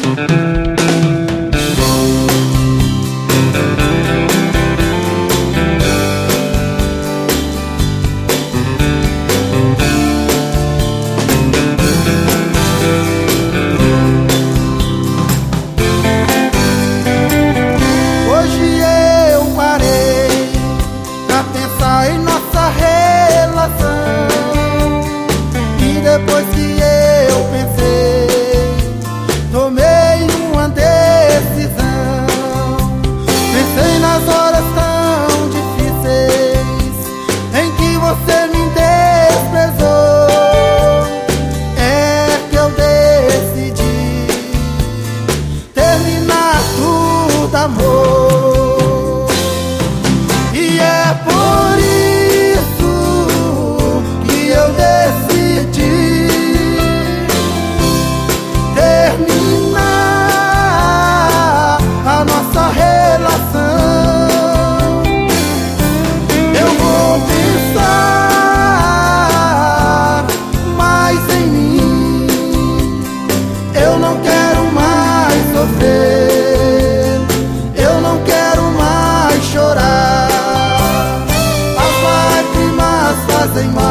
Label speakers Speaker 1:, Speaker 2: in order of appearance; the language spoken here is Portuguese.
Speaker 1: Depois que eu pensei, tomei uma decisão. Pensei nas horas tão difíceis em que você me desprezou. É que eu decidi terminar tudo, amor. E é por isso que eu decidi terminar a nossa relação. Eu vou pensar mais em mim. Eu não quero mais sofrer, eu não quero mais chorar. As lágrimas fazem mal.